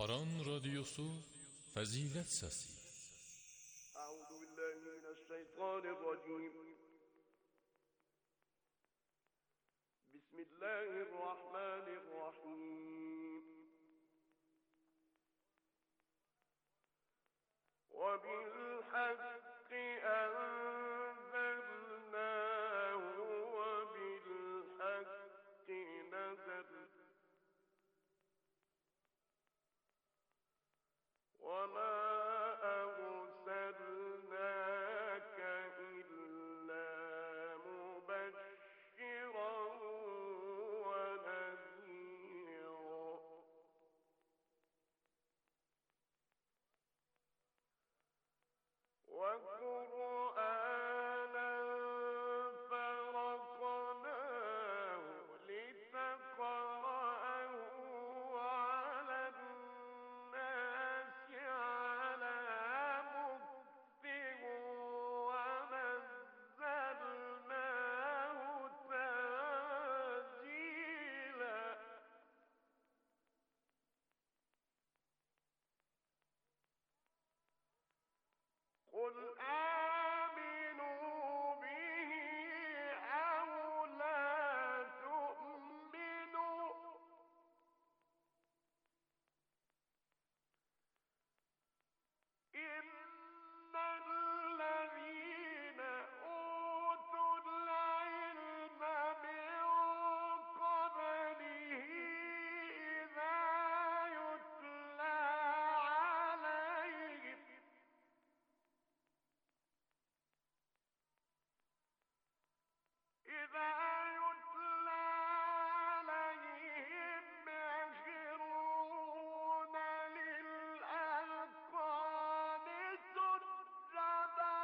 Aran Radyosu Fazilet Sesi. Euzubillahimineşşeytanirracim. Bismillahirrahmanirrahim. وَبِالْحَقِّ أَنزَلْنَاهُ وَبِالْحَقِّ نَزَلَ وَمَا أَرْسَلْنَاكَ إِلَّا مُبَشِّرًا وَنَذِيرًا وَقُرْآنًا فَرَقْنَاهُ لِتَقْرَأَهُ عَلَى النَّاسِ عَلَى مُكْثٍ وَنَزَّلْنَاهُ تَنزِيلًا. قُلْ آمِنُوا بِهِ أَوْ لَا تُؤْمِنُوا إِنَّ الَّذِينَ أُوتُوا الْعِلْمَ مِن قَبْلِهِ إِذَا يُتْلَىٰ عَلَيْهِمْ يَخِرُّونَ لِلْأَذْقَانِ سُجَّدًا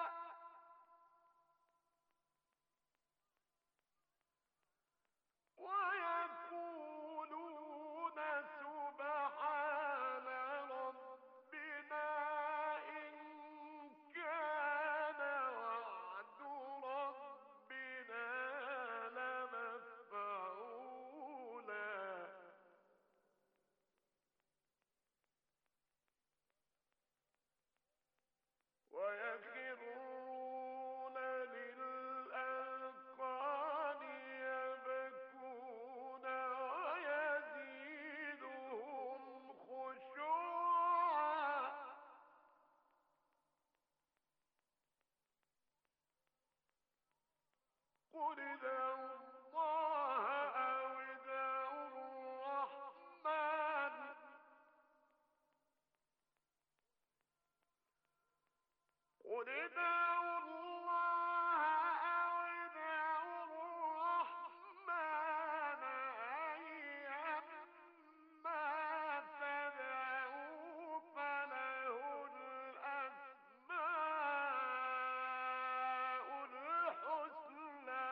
وَيَقُولُونَ سُبْحَانَ رَبِّنَا إِن كَانَ وَعْدُ رَبِّنَا لَمَفْعُولًا وَيَخِرُّونَ لِلْأَذْقَانِ يَبْكُونَ وَيَزِيدُهُمْ خُشُوعًا قُلِ ادْعُوا اللَّهَ أَوِ ادْعُوا الرَّحْمَٰنَ قُلِ ادْعُوا اللَّهَ أَوِ ادْعُوا الرَّحْمَٰنَ أَيًّمَّا تَدْعُوا فَلَهُ الْأَسْمَاءُ الْحُسْنَىٰ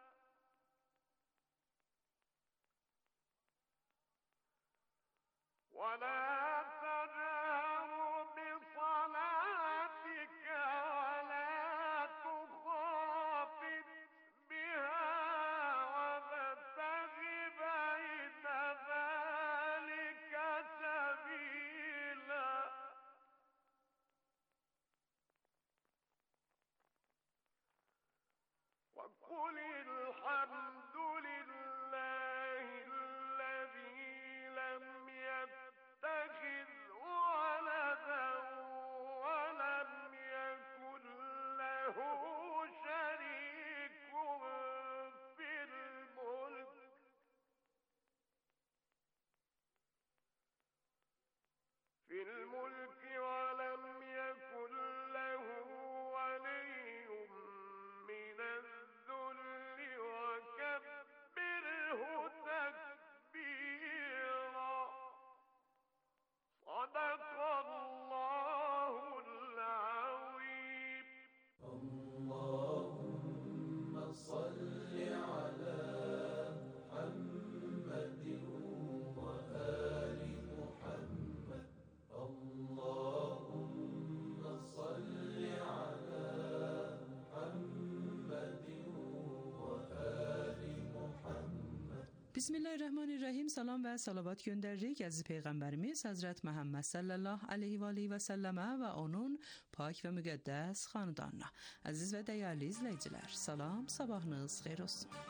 وَلَا تَجْهَرْ بِصَلَاتِكَ وَلَا تُخَافِتْ بِهَا وَابْتَغِ بَيْنَ ذَٰلِكَ سَبِيلًا وَقُلِ الْحَمْدُ لِلَّهِ الَّذِي لَمْ يَتَّخِذْ وَلَدًا وَلَمْ يَكُن لَّهُ شَرِيكٌ في الْمُلْكِ وَلَمْ يَكُن لَّهُ وَلِيٌّ مِّنَ الذُّلِّ وَكَبِّرْهُ تَكْبِيرًا. صدق الله العظيم. Bismillahirrahmanirrahim. Salam və salavat göndəririk əziz Peyğəmbərimiz Həzrət Məhəmməd sallallahu aleyhi və səlləmə və onun pak və müqəddəs xanədanına. Əziz və dəyərli izləyicilər, salam, sabahınız xeyir olsun.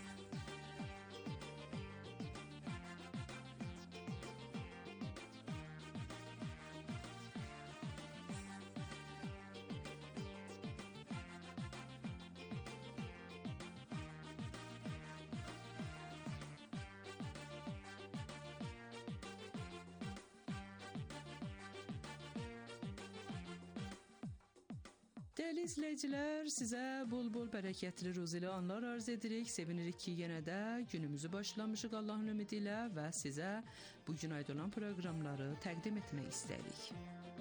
Dəyərli izləyicilər, sizə bol-bol bərəkətli ruzili anlar arz edirik. Sevinirik ki, yenə də günümüzü başlamışıq Allahın ümidi ilə və sizə bu gün aid olan proqramları təqdim etmək istəyirik.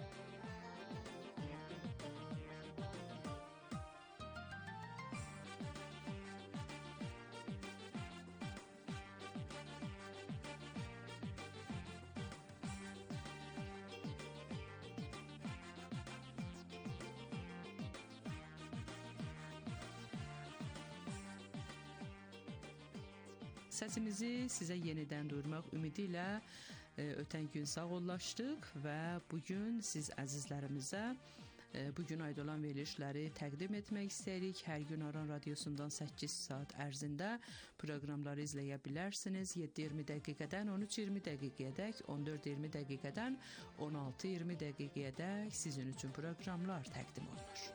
Səsimizi sizə yenidən duyurmaq ümidi ilə ötən gün sağollaşdıq və bugün siz əzizlərimizə bugün aid olan verilişləri təqdim etmək istəyirik. Hər gün Aran Radiosundan 8 saat ərzində proqramları izləyə bilərsiniz. 7:20 dəqiqədən 13:20 dəqiqəyədək, 14:20 dəqiqədən 16:20 dəqiqəyədək sizin üçün proqramlar təqdim olunur.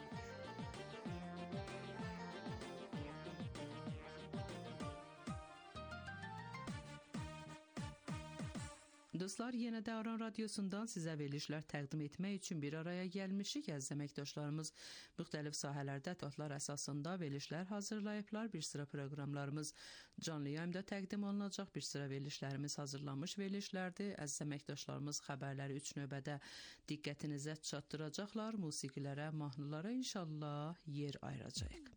Dostlar, yenə də Aran Radiosundan sizə verilişlər təqdim etmək üçün bir araya gəlmişik. Əziz əməkdaşlarımız müxtəlif sahələrdə tədqiqatlar əsasında verilişlər hazırlayıblar. Bir sıra proqramlarımız canlı yayımda təqdim olunacaq. Bir sıra verilişlərimiz hazırlanmış verilişlərdir. Əziz əməkdaşlarımız xəbərləri 3 növbədə diqqətinizə çatdıracaqlar. Musiqilərə, mahnılara inşallah yer ayıracağıq.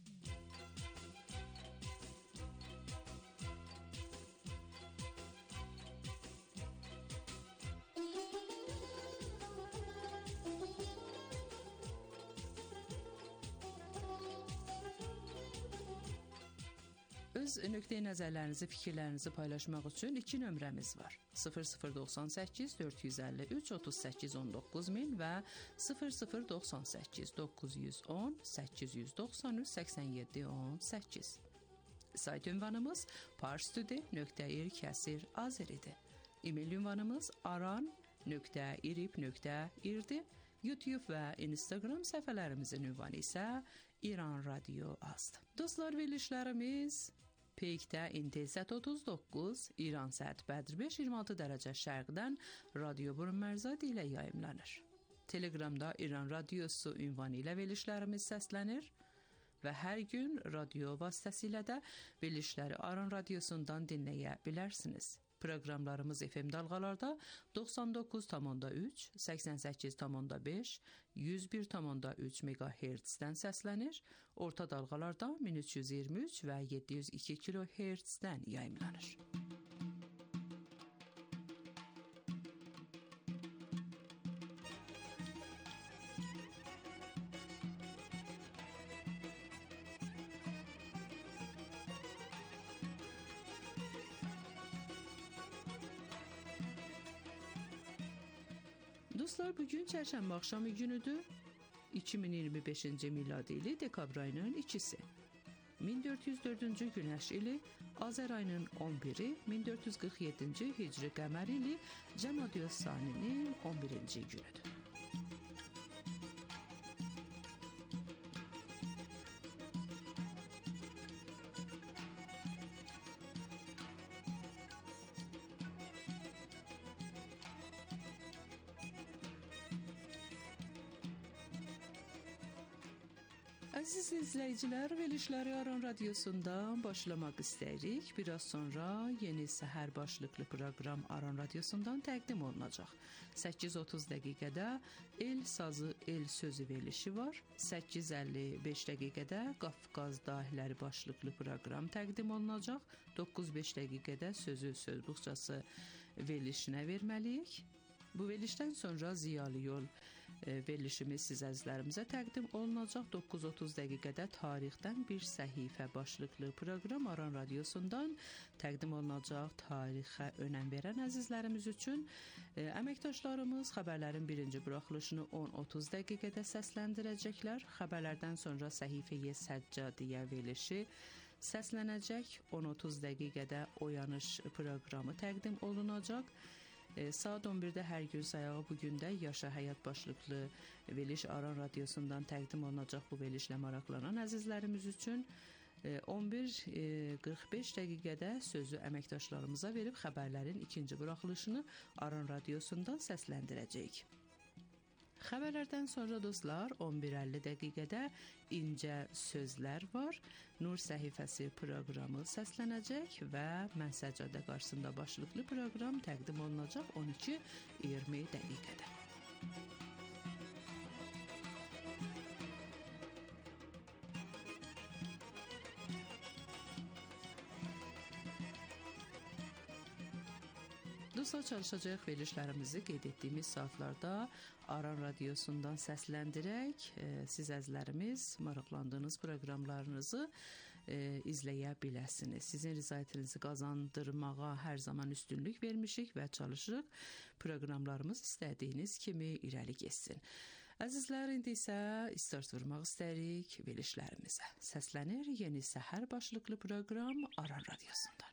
Öz nöqteyi nəzərlərinizi, fikirlərinizi paylaşmaq üçün 2 nömrəmiz var. 0098 453 38 19000 və 0098 910 893 87 18. Sayt ünvanımız parstudi.ir/azeridir. E-mail ünvanımız aran.irib.irdi. YouTube və Instagram səhifələrimizin ünvanı isə İran Radio azdır. Dostlar, verilişlərimiz Peykdə İntezat 39, İran saat Bədr 5:26 dərəcə şərqdən Radio Burun Mərzadi ilə yayımlanır. Telegramda İran Radiosu ünvanı ilə verilişlərimiz səslənir və hər gün radio vasitəsilə də verilişləri Aran Radiosundan dinləyə bilərsiniz. Proqramlarımız FM dalğalarda 99,3, 88,5, 101,3 MHz-dən səslənir. Orta dalğalarda 1323 və 702 kHz-dən yayımlanır. Dostlar, bugün çərşənbə axşamı günüdür. 2025-ci miladi ili dekabr ayının 2-si. 1404-cü günəş ili Azər ayının 11-i, 1447-ci hicri qəmər ili Cəmadiyyə Saninin 11-ci günüdür. Əziz izləyicilər, verilişləri Aran Radiosundan başlamaq istəyirik. Biraz sonra yeni səhər başlıqlı proqram Aran Radiosundan təqdim olunacaq. 8:30 dəqiqədə El sazı, el sözü verilişi var. 8:55 dəqiqədə Qafqaz dahiləri başlıqlı proqram təqdim olunacaq. 9:05 dəqiqədə sözü söz buxçası verilişinə verməliyik. Bu verilişdən sonra Ziyalı Yol verilişimiz siz əzizlərimizə təqdim olunacaq. 9:30 dəqiqədə tarixdən bir səhifə başlıqlı proqram Aran Radiosundan təqdim olunacaq. Tarixə önəm verən əzizlərimiz üçün əməkdaşlarımız xəbərlərin birinci buraxılışını 10:30 dəqiqədə səsləndirəcəklər. Xəbərlərdən sonra Səhifəyə Səccadiyə verilişi səslənəcək. 10:30 dəqiqədə Oyanış proqramı təqdim olunacaq. Saat 11-də hər gün sayağı bugün də Yaşa Həyat başlıqlı veriliş Aran Radiosundan təqdim olunacaq. Bu verilişlə maraqlanan əzizlərimiz üçün 11:45 dəqiqədə sözü əməkdaşlarımıza verib xəbərlərin ikinci buraxılışını Aran Radiosundan səsləndirəcəyik. Xəbərlərdən sonra dostlar 11:50 dəqiqədə incə sözlər var. Nur səhifəsi proqramı səslənəcək və Mən Səccadə qarşısında başlıqlı proqram təqdim olunacaq 12:20 dəqiqədə. Dostlar, çalışacaq verilişlərimizi qeyd etdiyimiz saatlarda Aran Radiosundan səsləndirək. Siz əzizlərimiz maraqlandığınız proqramlarınızı izləyə biləsiniz. Sizin rəzayətinizi qazandırmağa hər zaman üstünlük vermişik və çalışırıq proqramlarımız istədiyiniz kimi irəli getsin. Əzizlər, indi isə start vurmaq istəyirik verilişlərimizə. Səslənir Yeni Səhər başlıqlı proqram Aran Radiosundan.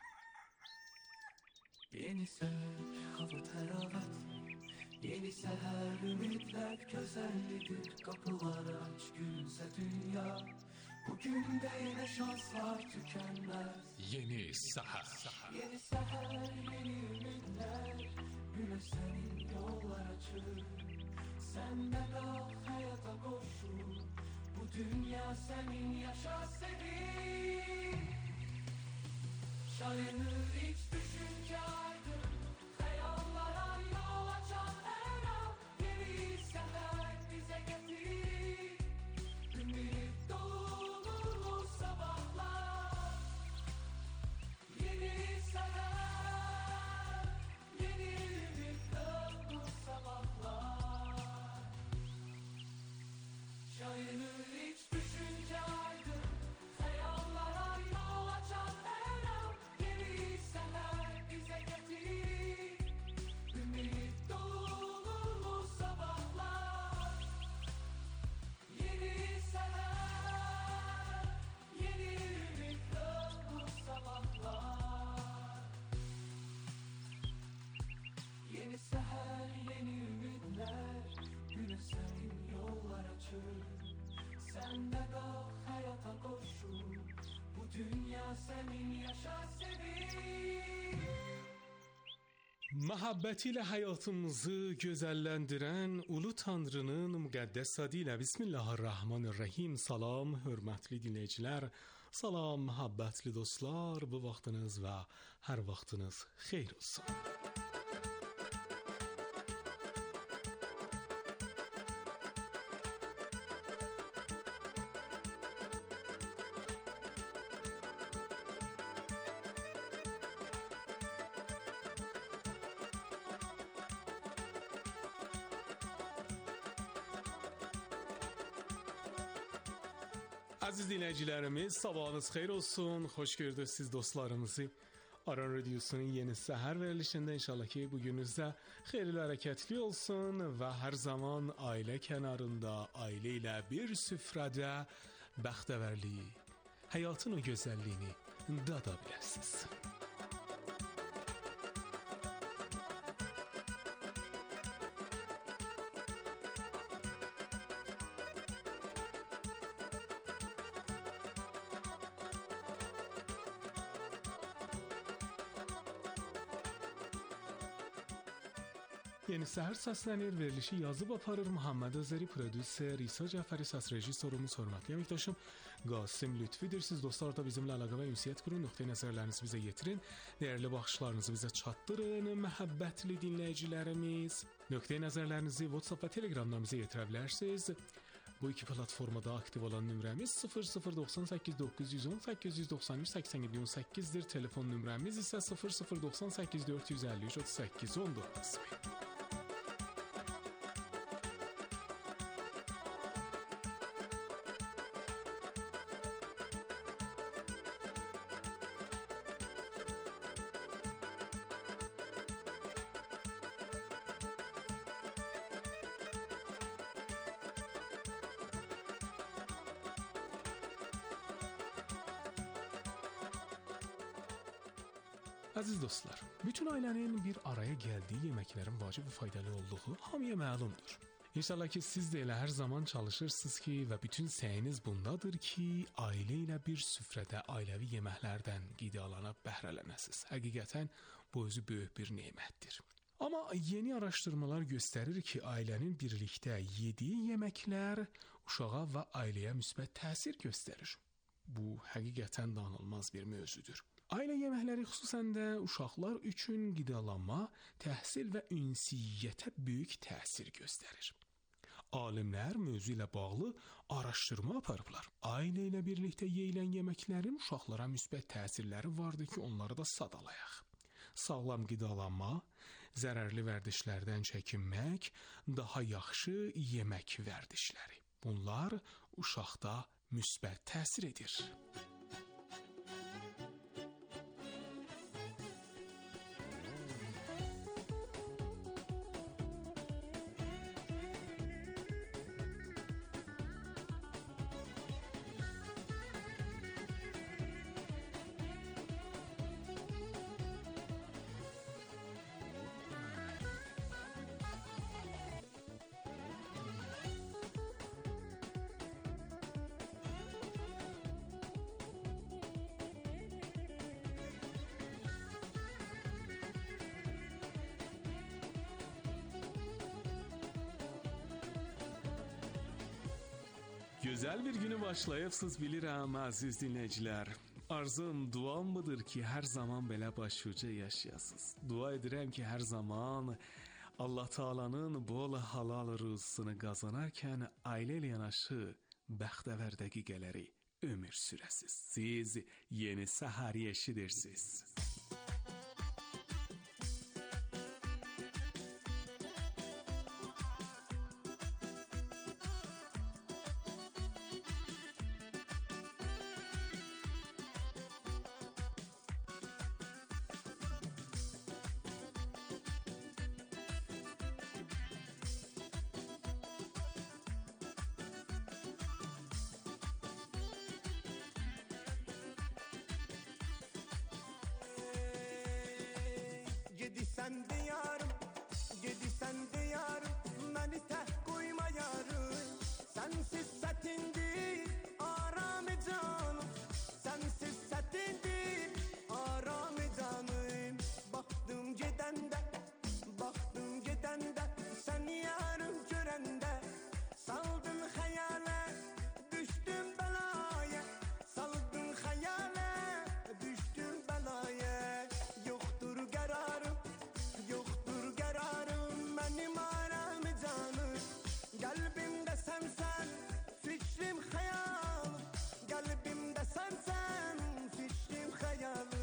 Yeni söz, hava təravət, yeni səhər, ümidlər, gözəllidir, qapılar aç, gülsə dünya. Bugün də yenə şanslar tükənməz. Yeni Səhər. Yeni səhər, yeni ümidlər, günə sənin yollar açır. Sən də qal, həyata qoşul, bu dünya sənin, yaşa sevin. Şayanır iç düşünce aydın, hayallara yol açan her an. Yeni seher bize getir, ümit dolu sabahlar. Yeni seher, yeni ümit dolu sabahlar. Şayanır iç düşünce aydın, hayallara yol açan her an. Yeni seher bize getir, ümit dolu sabahlar. Yeni seher, yeni ümit dolu sabahlar. Yeni seher, yeni ümitler, güne senin yollar açır. Sen de kal, hayata koşul, bu dünya senin, yaşa sevin. Məhəbbəti ilə həyatımızı gözəlləndirən Ulu Tanrının müqəddəs adı ilə Bismillahirrahmanirrahim. Salam, hörmətli dinləyicilər, salam, məhəbbətli dostlar, bu vaxtınız və hər vaxtınız xeyir olsun. Aziz dinləyicilərimiz, sabahınız xeyir olsun. Xoş gördük siz dostlarımızı. Aran Radiosunun Yeni Səhər verilişində inşallah ki, bugününüzdə xeyirli hərəkətli olsun və hər zaman ailə kənarında, ailə ilə bir süfrədə bəxtəvərliyi, həyatın o gözəlliyini dada biləsiniz. Yeni Səhər səslənir, verilişi yazıb aparır Muhammed Azəri, prodüser, İsa Cəfəri, səs rejissorumuz, hörmətli əməkdaşım Qasım Lütfidir. Siz dostlar da bizimlə əlaqə və ünsiyyət qurun, nöqtə nəzərlərinizi bizə yetirin, dəyərli baxışlarınızı bizə çatdırın, məhəbbətli dinləyicilərimiz. Nöqtə nəzərlərinizi WhatsApp və Telegramdan bizə yetirə bilərsiniz. Bu iki platformada aktiv olan nömrəmiz 0098 910 893 8718-dir. Telefon nömrəmiz isə 0098 453 38 19. Əziz dostlar, bütün ailənin bir araya gəldiyi yeməklərin vacib və faydalı olduğu hamıya məlumdur. İnşallah ki, siz də elə hər zaman çalışırsınız ki və bütün səyiniz bundadır ki, ailə ilə bir süfrədə ailəvi yeməklərdən qidalanıb bəhrələnəsiniz. Həqiqətən bu özü böyük bir nemətdir. Amma yeni araşdırmalar göstərir ki, ailənin birlikdə yediyi yeməklər uşağa və ailəyə müsbət təsir göstərir. Bu həqiqətən danılmaz bir mövzudur. Ailə yeməkləri xüsusən də uşaqlar üçün qidalanma, təhsil və ünsiyyətə böyük təsir göstərir. Alimlər mövzu ilə bağlı araşdırma aparıblar. Ailə ilə birlikdə yeyilən yeməklərin uşaqlara müsbət təsirləri vardır ki, onları da sadalayaq. Sağlam qidalanma, zərərli vərdişlərdən çəkinmək, daha yaxşı yemək vərdişləri. Bunlar uşaqda müsbət təsir edir. Gözəl bir günü başlayıbsınız bilirəm, əziz dinləyicilər. Arzum, duamdır ki, hər zaman belə başuca yaşayasınız. Dua edirəm ki, hər zaman Allah Taala'nın bol halal rızqını qazanarkən ailə ilə yanaşı bəxtəvər dəqiqələri ömür sürəsiz. Siz yeni səhər eşidirsiniz. Gedisən diyarım, gedisən diyarım, məni tək qoyma yarım. Sənsiz sətindir, aramı canım, sənsiz sətindir, aramı canım. Baxdım gedəndə, səni yarım görəndə, saldın xəyalə, düşdüm bəlaya, saldın xəyalə, düşdüm bəlaya. Yoxdur qərarım, mənim aramı canım, qəlbimdə sənsən, fikrim xəyalım, qəlbimdə sənsən, fikrim xəyalım.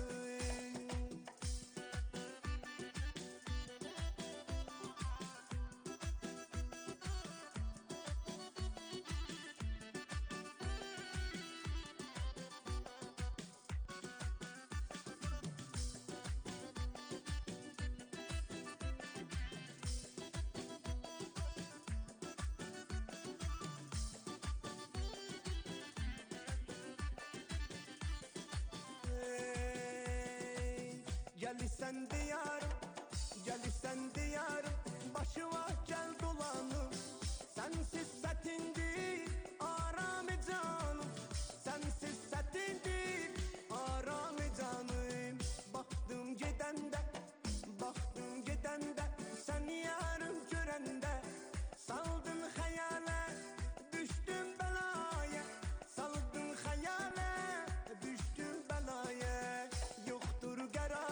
Gəlisən diyarım, başıma gəl dolanım. Sənsiz sətindir, aramı canım, sənsiz sətindir, aramı canım. Baxdım gedəndə, səni yarım görəndə, saldın xəyalə, düşdüm bəlaya, saldın xəyalə, düşdüm bəlaya. Yoxdur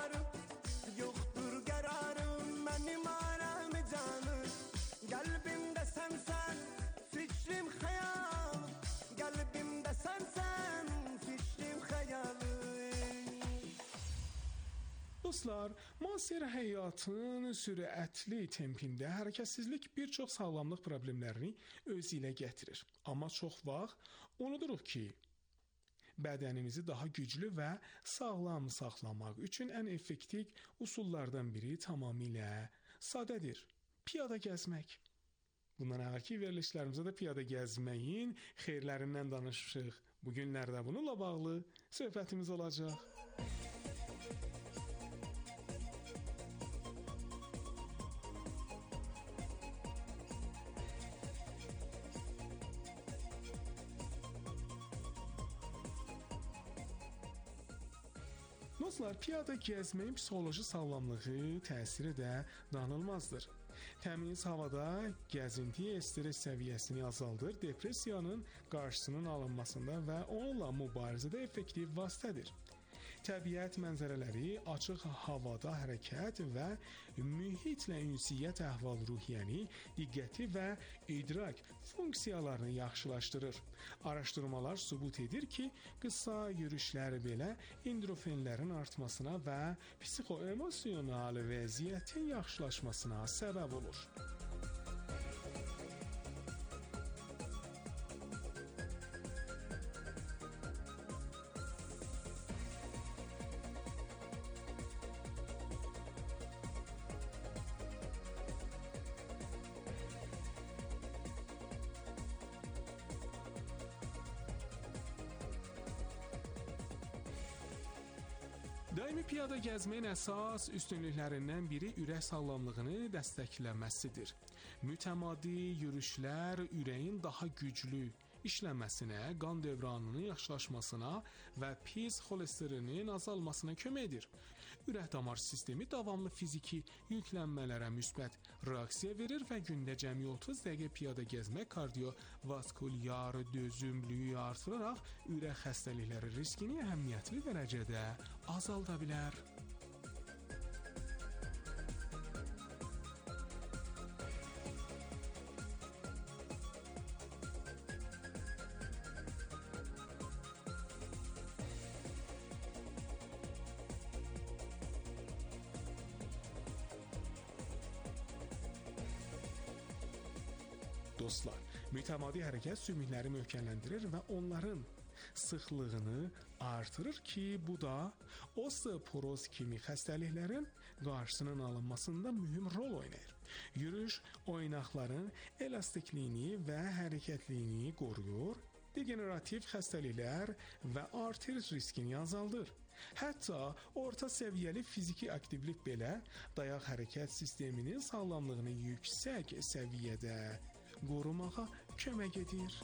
qərarım, mənim aramı canım, qəlbimdə sənsən, fikrim xəyalım, qəlbimdə sənsən, fikrim xəyalım. Dostlar, müasir həyatın sürətli tempində hərəkətsizlik bir çox sağlamlıq problemlərini öz ilə gətirir. Amma çox vaxt unuduruq ki, bədənimizi daha güclü və sağlam saxlamaq üçün ən effektiv üsullardan biri tamamilə sadədir. Piyada gəzmək. Bundan əvvəlki verilişlərimizdə də piyada gəzməyin xeyirlərindən danışmışıq. Bu günlərdə bununla bağlı söhbətimiz olacaq. Dostlar, piyada gəzməyin psixoloji sağlamlığı təsiri də danılmazdır. Təmiz havada gəzinti stres səviyyəsini azaldır, depressiyanın qarşısının alınmasında və onunla mübarizədə effektiv vasitədir. Təbiət mənzərələri, açıq havada hərəkət və mühitlə ünsiyyət əhval-ruhiyyəni, diqqəti və idrak funksiyalarını yaxşılaşdırır. Araşdırmalar sübut edir ki, qısa yürüşlər belə endorfinlərin artmasına və psixoemosional vəziyyətin yaxşılaşmasına səbəb olur. Daimi piyada gəzməyin əsas üstünlüklərindən biri ürək sağlamlığını dəstəkləməsidir. Mütəmadi yürüşlər ürəyin daha güclü işləməsinə, qan dövranının yaxşılaşmasına və pis xolesterinin azalmasına kömək edir. Ürək-damar sistemi davamlı fiziki yüklənmələrə müsbət reaksiya verir və gündə cəmi 30 dəqiqə piyada gəzmək kardiovaskulyar dözümlüyü artıraraq ürək xəstəlikləri riskini əhəmiyyətli dərəcədə azalda bilər. Dostlar, mütəmadi hərəkət sümükləri möhkəmləndirir və onların sıxlığını artırır ki, bu da osteoporoz kimi xəstəliklərin qarşısının alınmasında mühüm rol oynayır. Yürüyüş oynaqların elastikliyini və hərəkətliyini qoruyur, degenerativ xəstəliklər və artrit riskini azaldır. Hətta orta səviyyəli fiziki aktivlik belə dayaq hərəkət sisteminin sağlamlığını yüksək səviyyədə qorumağa kömək edir.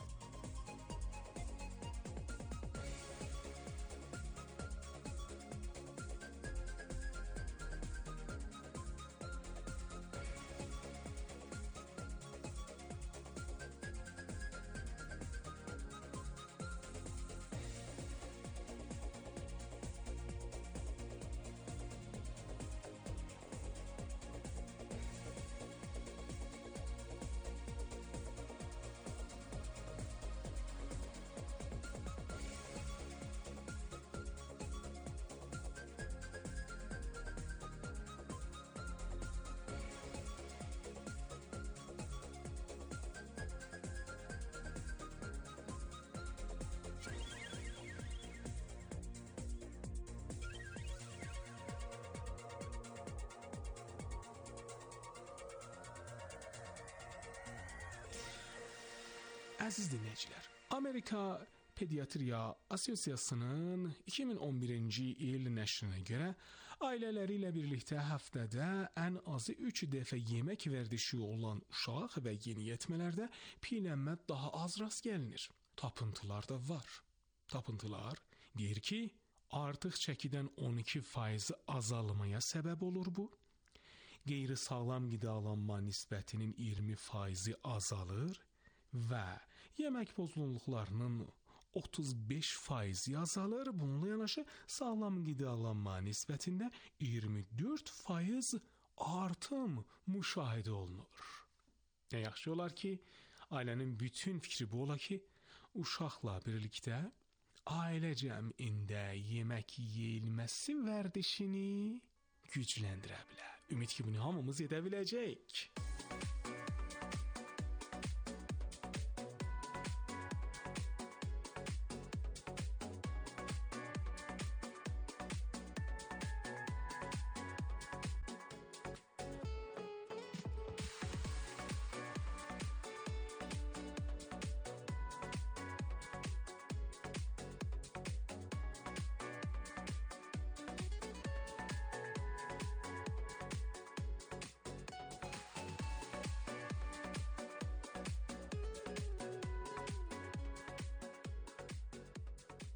Əziz dinləyicilər, Amerika Pediatriya Assosiasiyasının 2011-ci il nəşrinə görə ailələri ilə birlikdə həftədə ən azı 3 dəfə yemək vərdişi olan uşaq və yeniyetmələrdə piyələnmə daha az rast gəlinir. Tapıntılar da var. Tapıntılar deyir ki, artıq çəkidən 12% azalmaya səbəb olur bu. Qeyri-sağlam qidalanma nisbətinin 20% azalır və yemək pozğunluqlarının 35% azalır. Bununla yanaşı sağlam qidalanma nisbətində 24% artım müşahidə olunur. Nə yaxşı olar ki, ailənin bütün fikri bu ola ki, uşaqla birlikdə ailə cəmində yemək yeyilməsi vərdişini gücləndirə bilər. Ümid ki, bunu hamımız edə biləcəyik.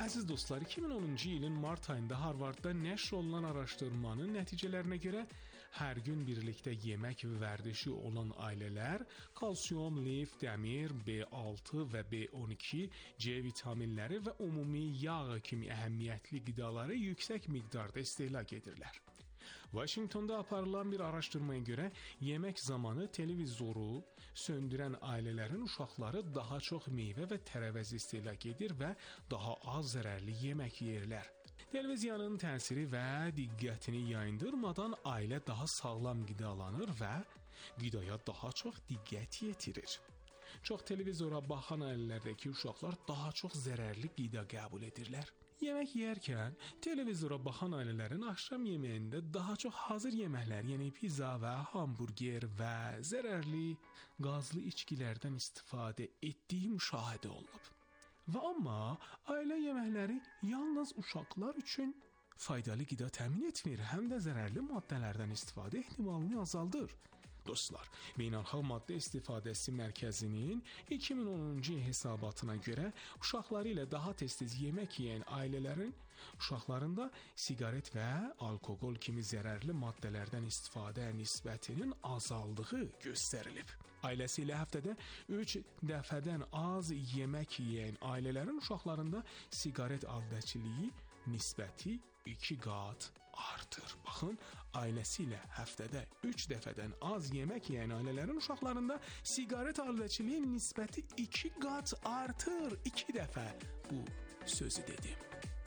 Əziz dostlar, 2010-cu ilin mart ayında Harvardda nəşr olunan araşdırmanın nəticələrinə görə hər gün birlikdə yemək və vərdişi olan ailələr kalsium, lif, dəmir, B6 və B12, C vitaminləri və ümumi yağ kimi əhəmiyyətli qidaları yüksək miqdarda istehlak edirlər. Washingtonda aparılan bir araşdırmaya görə yemək zamanı televizoru söndürən ailələrin uşaqları daha çox meyvə və tərəvəz istehlak edir və daha az zərərli yemək yeyirlər. Televiziyanın təsiri və diqqətini yayındırmadan ailə daha sağlam qidalanır və qidaya daha çox diqqət yetirir. Çox televizora baxan ailələrdəki uşaqlar daha çox zərərli qida qəbul edirlər. Yemək yeyərkən televizora baxan ailələrin axşam yeməyində daha çox hazır yeməklər, yəni pizza və hamburger və zərərli qazlı içkilərdən istifadə etdiyi müşahidə olunub. Və amma ailə yeməkləri yalnız uşaqlar üçün faydalı qida təmin etmir, həm də zərərli maddələrdən istifadə ehtimalını azaldır. Dostlar, Beynəlxalq Maddə İstifadəsi Mərkəzinin 2010-cu hesabatına görə uşaqları ilə daha tez-tez yemək yeyən ailələrin uşaqlarında siqaret və alkoqol kimi zərərli maddələrdən istifadə nisbətinin azaldığı göstərilib. Ailəsi ilə həftədə 3 dəfədən az yemək yeyən ailələrin uşaqlarında siqaret aldıqçiliyi nisbəti 2 qat artır. Baxın, ailəsi ilə həftədə 3 dəfədən az yemək yeyən ailələrin uşaqlarında siqaret aldıqçiliyi nisbəti 2 qat artır. 2 dəfə bu sözü dedim.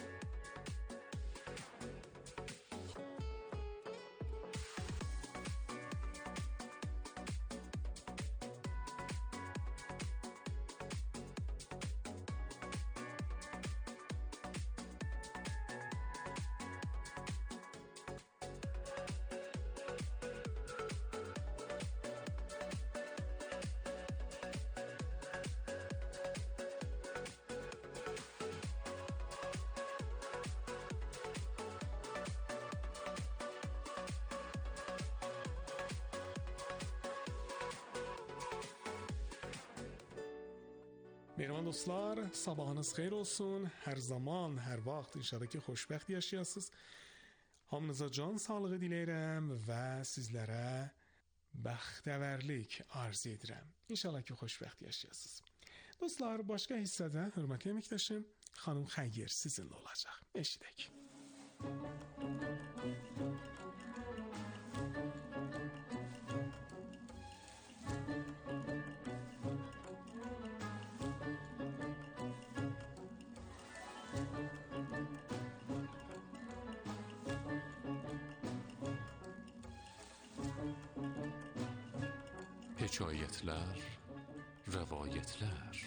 Mehriban dostlar, sabahınız xeyir olsun. Hər zaman, hər vaxt inşallah ki, xoşbəxt yaşayasınız. Hamınıza can sağlığı diləyirəm və sizlərə bəxtəvərlik arzu edirəm. İnşallah ki, xoşbəxt yaşayasınız. Dostlar, başqa hissədə hörmətli əməkdaşım xanım Xəyyər sizinlə olacaq. Eşidək. Hekayetler, rəvayətlər.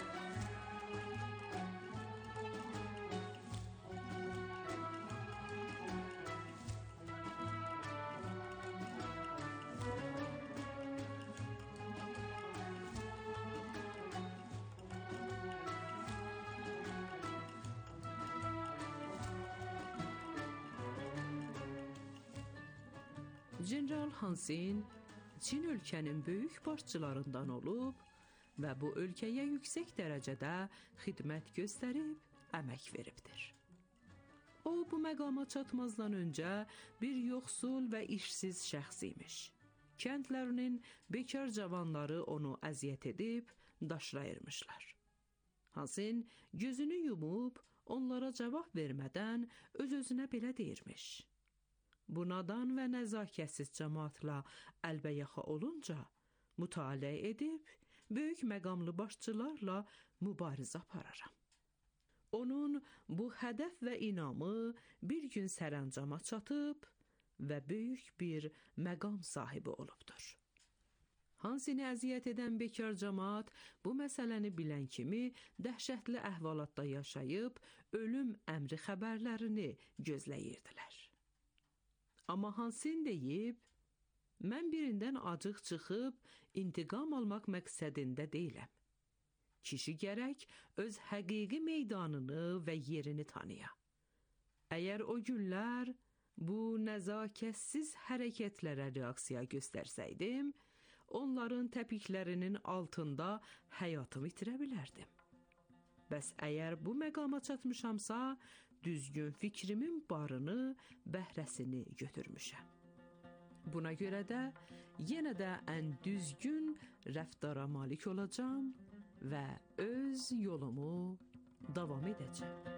General Hansin Çin ölkənin böyük başçılarından olub və bu ölkəyə yüksək dərəcədə xidmət göstərib, əmək veribdir. O, bu məqama çatmazdan öncə bir yoxsul və işsiz şəxs imiş. Kəndlərinin bekar cavanları onu əziyyət edib, daşlayırmışlar. Hansin gözünü yumub, onlara cavab vermədən öz-özünə belə deyirmiş. Bu nadan və nəzakətsiz cəmaatla əlbəyaxa olunca, mütaliə edib, böyük məqamlı başçılarla mübarizə apararam. Onun bu hədəf və inamı bir gün sərəncama çatıb və böyük bir məqam sahibi olubdur. Hansini əziyyət edən bekar cəmaat bu məsələni bilən kimi dəhşətli əhvalatda yaşayıb, ölüm əmri xəbərlərini gözləyirdilər. Amma Hansin deyib, mən birindən acıq çıxıb, intiqam almaq məqsədində deyiləm. Kişi gərək öz həqiqi meydanını və yerini tanıya. Əgər o günlər bu nəzakətsiz hərəkətlərə reaksiya göstərsəydim, onların təpiklərinin altında həyatımı itirə bilərdim. Bəs əgər bu məqama çatmışamsa, düzgün fikrimin barını, bəhrəsini götürmüşəm. Buna görə də yenə də ən düzgün rəftara malik olacağam və öz yolumu davam edəcəm.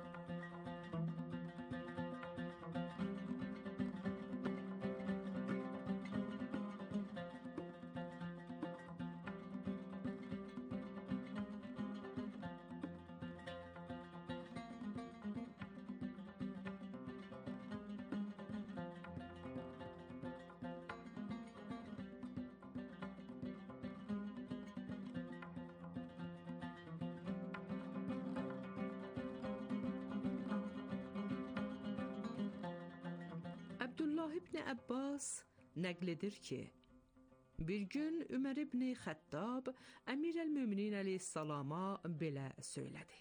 Abdullah ibn Abbas nəql edir ki, bir gün Ömər ibn Xəttab Əmir-əl-Möminin əleyhissalama belə söylədi.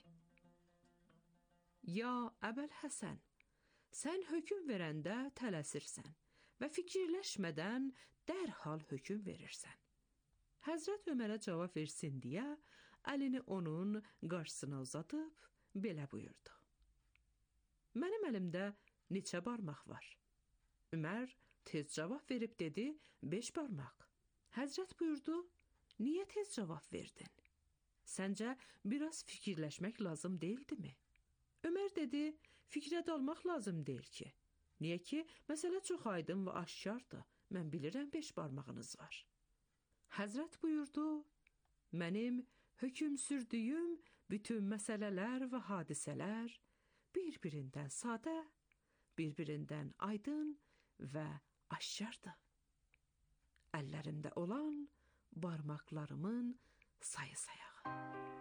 Ya Əbəl Həsən, sən hökm verəndə tələsirsən və fikirləşmədən dərhal hökm verirsən. Həzrət Ömərə cavab versin deyə əlini onun qarşısına uzadıb belə buyurdu. Mənim əlimdə neçə barmaq var? Ömər tez cavab verib dedi, 5 barmaq. Həzrət buyurdu, niyə tez cavab verdin? Səncə biraz fikirləşmək lazım deyildimi? Ömər dedi, fikrə dalmaq lazım deyil ki. Niyə ki, məsələ çox aydın və aşkardır. Mən bilirəm 5 barmağınız var. Həzrət buyurdu, mənim hökm sürdüyüm bütün məsələlər və hadisələr bir-birindən sadə, bir-birindən aydın və aşkardır. Əllərimdə olan barmaqlarımın sayı sayağı.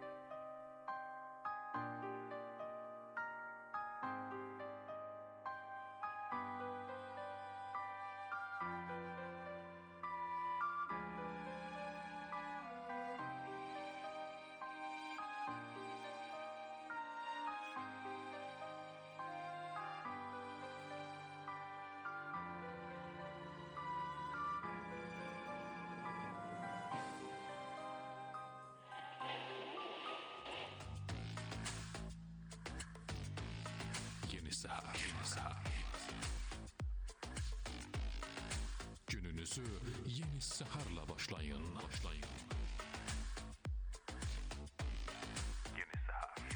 Yeni Səhər. Gününüzü yeni səhərlə başlayın. Yeni Səhər.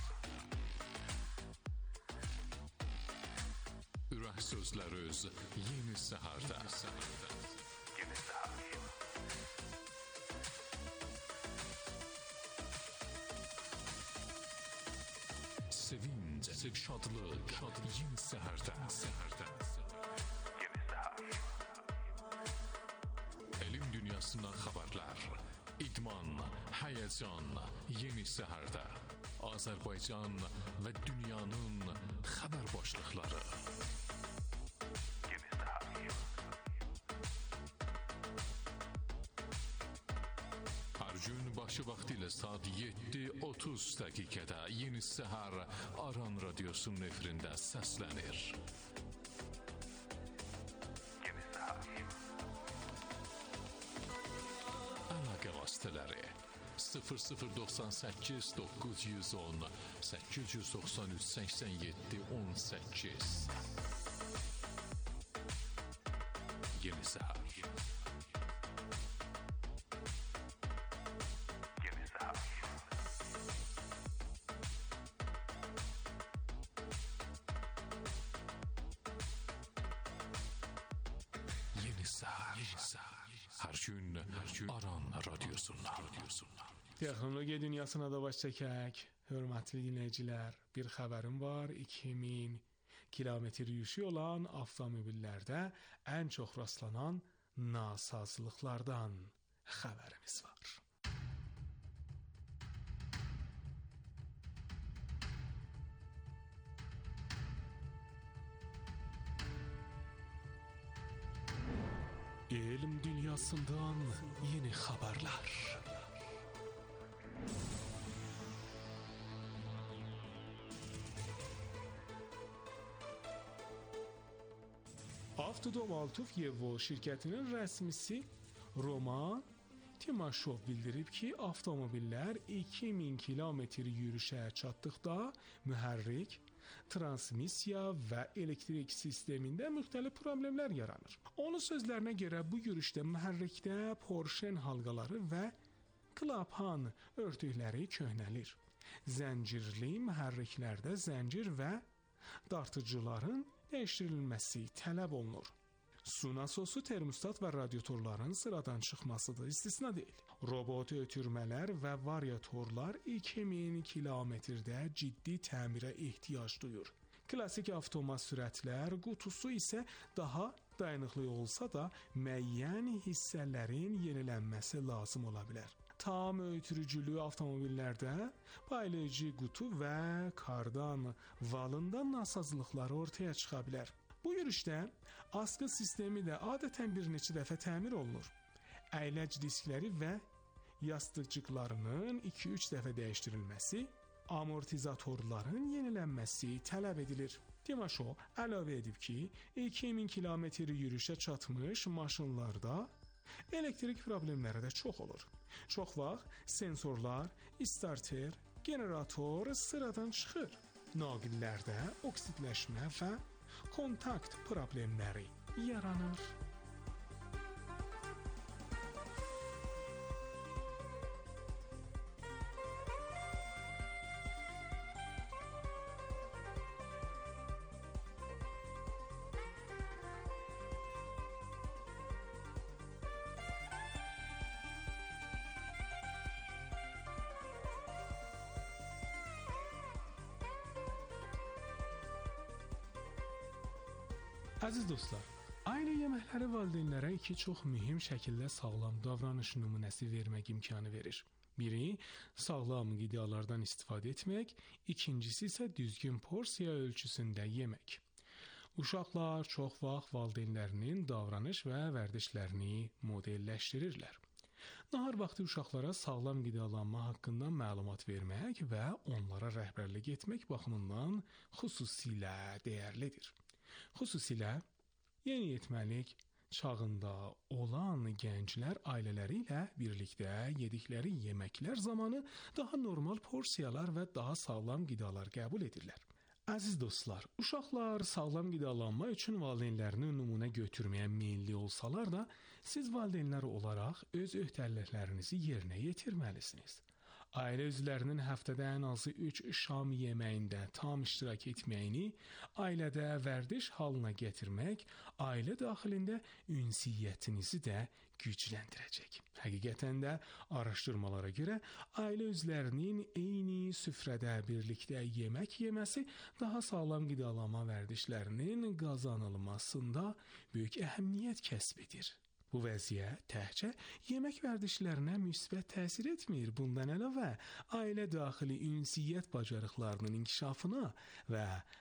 Ürək sözləriniz Yeni Səhərdə. Yeni Səhər. Sevinç, şadlıq, Yeni Səhərdə. Yeni Səhər. Elm dünyasından xəbərlər, idman, həyəcan, Yeni Səhərdə. Azərbaycan və dünyanın xəbər başlıqları. Yeni Səhər. Hər gün başı vaxtı ilə saat 7:30 dəqiqədə Yeni Səhər Aran Radiosunun efirində səslənir. Yeni Səhər. Əlaqə vasitələri 0098 910 893 87 18. Yeni Səhər. Hər gün Aran Radiosundan. Texnologiya dünyasına da baş çəkək. Hörmətli dinləyicilər, bir xəbərim var. 2000 kilometr yürüşü olan avtomobillərdə ən çox rastlanan nasazlıqlardan xəbərimiz var. Elm dünyasından yeni xəbərlər. Avtodom Altufiyevo şirkətinin rəsmisi Roman Timaşov bildirib ki, avtomobillər 2000 kilometr yürüşə çatdıqda mühərrik, transmissiya və elektrik sistemində müxtəlif problemlər yaranır. Onun sözlərinə görə bu yürüşdə mühərrikdə porşen halqaları və klapan örtükləri köhnəlir. Zəncirli mühərriklərdə zəncir və dartıcıların dəyişdirilməsi tələb olunur. Su nasosu, termostat və radiatorların sıradan çıxması da istisna deyil. Robot ötürmələr və variatorlar 2000 kilometrdə ciddi təmirə ehtiyac duyur. Klassik avtomat sürətlər qutusu isə daha dayanıqlı olsa da müəyyən hissələrin yenilənməsi lazım ola bilər. Tam ötürücülü avtomobillərdə paylayıcı qutu və kardan valında nasazlıqlar ortaya çıxa bilər. Bu yürüşdə askı sistemi də adətən bir neçə dəfə təmir olunur. Əyləc diskləri və yastıqcıqlarının 2-3 dəfə dəyişdirilməsi, amortizatorların yenilənməsi tələb edilir. Timaşov əlavə edib ki, 2000 kilometr yürüşə çatmış maşınlarda elektrik problemləri də çox olur. Çox vaxt sensorlar, starter, generator sıradan çıxır. Naqillərdə oksidləşmə və kontakt problemləri yaranır. Əziz dostlar, ailə yeməkləri valideynlərə iki çox mühüm şəkildə sağlam davranış nümunəsi vermək imkanı verir. Biri, sağlam qidalardan istifadə etmək, ikincisi isə düzgün porsiya ölçüsündə yemək. Uşaqlar çox vaxt valideynlərinin davranış və vərdişlərini modelləşdirirlər. Nahar vaxtı uşaqlara sağlam qidalanma haqqında məlumat vermək və onlara rəhbərlik etmək baxımından xüsusilə dəyərlidir. Xüsusilə yeniyetməlik çağında olan gənclər ailələri ilə birlikdə yedikləri yeməklər zamanı daha normal porsiyalar və daha sağlam qidalar qəbul edirlər. Əziz dostlar, uşaqlar sağlam qidalanma üçün valideynlərini nümunə götürməyə meylli olsalar da, siz valideynlər olaraq öz öhdəliklərinizi yerinə yetirməlisiniz. Ailə üzvlərinin həftədə ən azı 3 şam yeməyində tam iştirak etməyini, ailədə vərdiş halına gətirmək, ailə daxilində ünsiyyətinizi də gücləndirəcək. Həqiqətən də araşdırmalara görə ailə üzvlərinin eyni süfrədə birlikdə yemək yeməsi daha sağlam qidalanma vərdişlərinin qazanılmasında böyük əhəmiyyət kəsb edir. Bu vəziyyət təkcə yemək vərdişlərinə müsbət təsir etmir. Bundan əlavə, ailə daxili ünsiyyət bacarıqlarının inkişafına və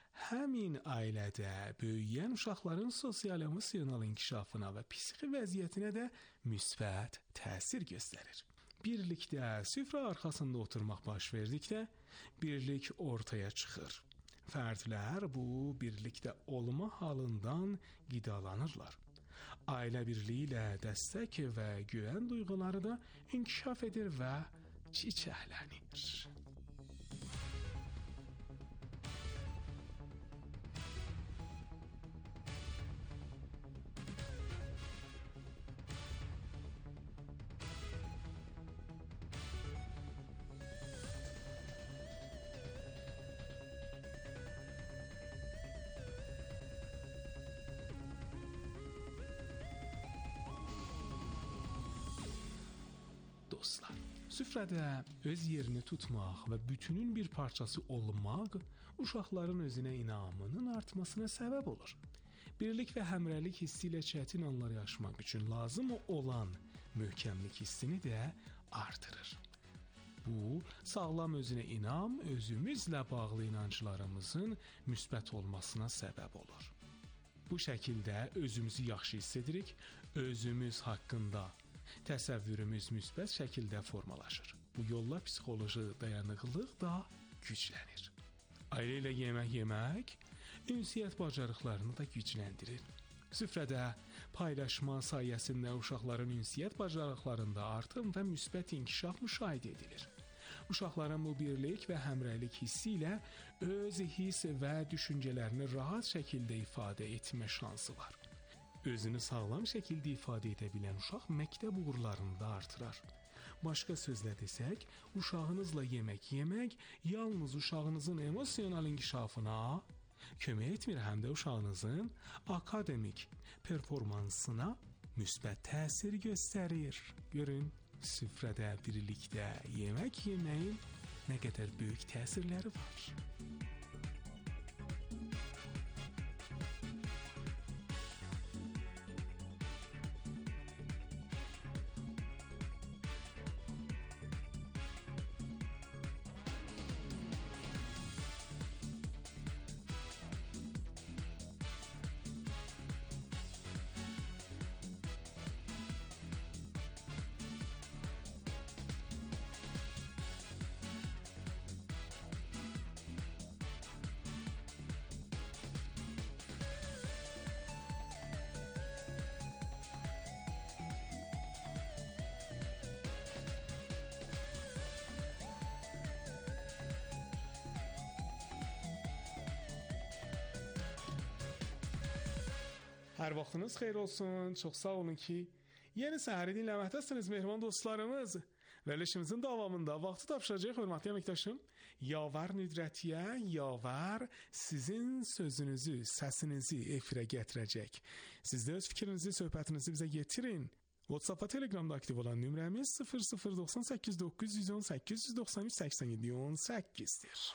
həmin ailədə böyüyən uşaqların sosial-emosional inkişafına və psixi vəziyyətinə də müsbət təsir göstərir. Birlikdə süfrə arxasında oturmaq baş verdikdə, birlik ortaya çıxır. Fərdlər bu birlikdə olma halından qidalanırlar. Ailə birliyi ilə dəstək və güvən duyğuları da inkişaf edir və çiçəklənir. Dostlar, süfrədə öz yerini tutmaq və bütünün bir parçası olmaq uşaqların özünə inamının artmasına səbəb olur. Birlik və həmrəylik hissi ilə çətin anları aşmaq üçün lazım olan möhkəmlik hissini də artırır. Bu, sağlam özünə inam, özümüzlə bağlı inanclarımızın müsbət olmasına səbəb olur. Bu şəkildə özümüzü yaxşı hiss edirik, özümüz haqqında təsəvvürümüz müsbət şəkildə formalaşır. Bu yolla psixoloji dayanıqlıq da güclənir. Ailə ilə yemək yemək ünsiyyət bacarıqlarını da gücləndirir. Süfrədə paylaşma sayəsində uşaqların ünsiyyət bacarıqlarında artım və müsbət inkişaf müşahidə edilir. Uşaqların bu birlik və həmrəylik hissi ilə öz hiss və düşüncələrini rahat şəkildə ifadə etmə şansı var. Özünü sağlam şəkildə ifadə edə bilən uşaq məktəb uğurlarını da artırar. Başqa sözlə desək, uşağınızla yemək yemək yalnız uşağınızın emosional inkişafına kömək etmir, həm də uşağınızın akademik performansına müsbət təsir göstərir. Görün, süfrədə birlikdə yemək yeməyin nə qədər böyük təsirləri var. Hər vaxtınız xeyir olsun. Çox sağ olun ki, yeni səhəri dinləməkdəsiniz mehriban dostlarımız. Verilişimizin davamında vaxtı tapışacaq hörmətli əməkdaşım. Yavar Nüdrətiyə, Yavar sizin sözünüzü, səsinizi efirə gətirəcək. Siz də öz fikrinizi, söhbətinizi bizə yetirin. WhatsApp və Telegramda aktiv olan nömrəmiz 0098 910 893 87 18-dir.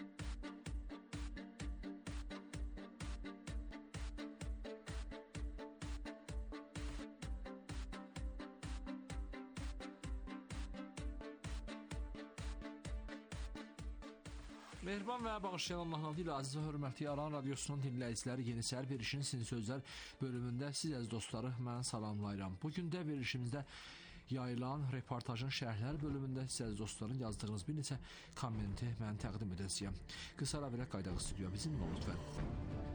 Mehriban və bağışlayan Allahın adı ilə əziz və hörmətli Aran Radiosunun dinləyiciləri, Yeni Səhər verilişinin Sin Sözlər bölümündə siz əziz dostları mən salamlayıram. Bugün də verilişimizdə yayılan reportajın şərhlər bölümündə siz əziz dostların yazdığınız bir neçə kommenti mən təqdim edəcəyəm. Qısa və verək qaydağı stüdiyo bizimlə olun lütfən.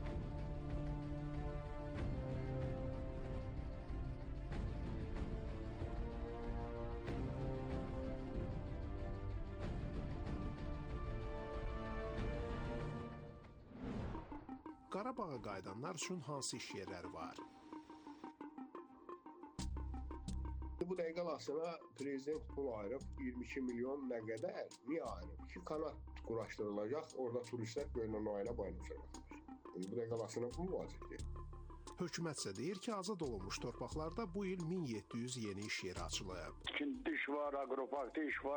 Qarabağa qayıdanlar üçün hansı iş yerləri var? Bu dəqiqə aslında prezident pul ayırıb 22 milyon nə qədər? Niyə ayırıb? Ki kanat quraşdırılacaq, orada turistlər gölün ayına bayılacaqlar. Bu dəqiqə aslında bu vaziyətdir. Hökumət isə deyir ki, azad olunmuş torpaqlarda bu il 1700 yeni iş yeri açılıb. Tikinti iş var, agroparkda iş var.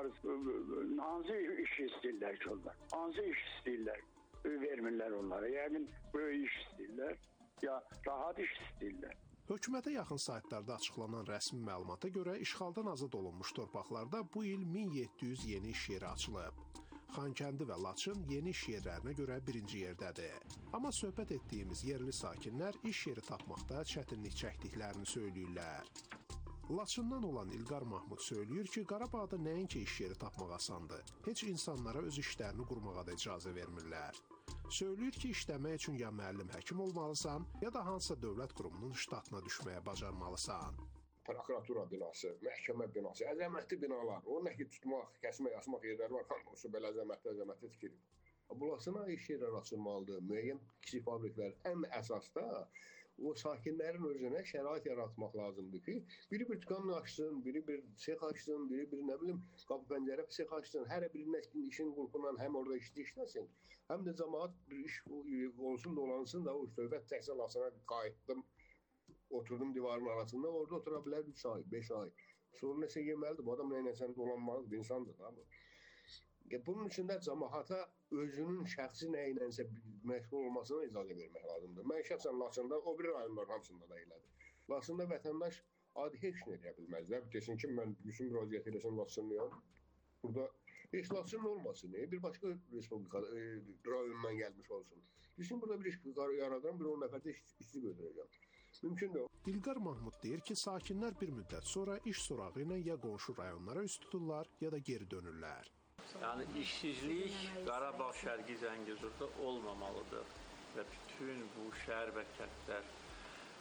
Hansı iş istəyirlər ki onlar? Hansı iş istəyirlər? Vermirlər onlara. Yəqin böyük iş istəyirlər, ya rahat iş istəyirlər. Hökumətə yaxın saytlarda açıqlanan rəsmi məlumata görə işğaldan azad olunmuş torpaqlarda bu il 1700 yeni iş yeri açılıb. Xankəndi və Laçın yeni iş yerlərinə görə birinci yerdədir. Amma söhbət etdiyimiz yerli sakinlər iş yeri tapmaqda çətinlik çəkdiklərini söyləyirlər. Laçından olan İlqar Mahmud söyləyir ki, Qarabağda nəinki iş yeri tapmaq asandır, heç insanlara öz işlərini qurmağa da icazə vermirlər. Söyləyir ki, işləmək üçün ya müəllim həkim olmalısan, ya da hansısa dövlət qurumunun ştatına düşməyə bacarmalısan. Prokuratura binası, məhkəmə binası, əzəmətli binalar, o nə ki tutmaq, kəsmək, asmaq yerləri var, olsa belə əzəmətli tikilir. Bulasına iş yerləri açılmalıdır, müəyyən kiçik fabriklər ən əsasda o sakinlərin özünə şərait yaratmaq lazımdır ki, biri bir dükanını açsın, biri bir sex açsın, biri bir nə bilim qapı pəncərə sex açsın, hər birinə işin qrupundan həm orada işləsin, həm də cəmaət bir iş olsun, dolansın da o söhbət təhsil asına qayıtdım, oturdum divarın arasında, orada otura bilər 3 ay, 5 ay. Sonra nəsə yeməlidir, bu adam nəyinəsən dolanmalıdır, insandır da bu. Bunun üçün də cəmaata özünün şəxsi nəyinənsə məşğul olmasına icazə vermək lazımdır. Mən şəxsən Laçında, o biri rayonların hamısında da elədir. Laçında vətəndaş adi heç nə edə bilməz. Desin ki, mən bütün müraciət eləsin Laçınlıyam. Burada heç Laçın olmasın, bir başqa respublika rayonundan gəlmiş olsun. Desin, burada bir iş yaradıram, bir 10 nəfərdə işçi götürəcəm. Mümkündür. İlqar Mahmud deyir ki, sakinlər bir müddət sonra iş sorağı ilə ya qonşu rayonlara üst tuturlar, ya da geri dönürlər. Yəni işsizlik Qarabağ Şərqi Zəngəzurda olmamalıdır və bütün bu şəhər və kəndlər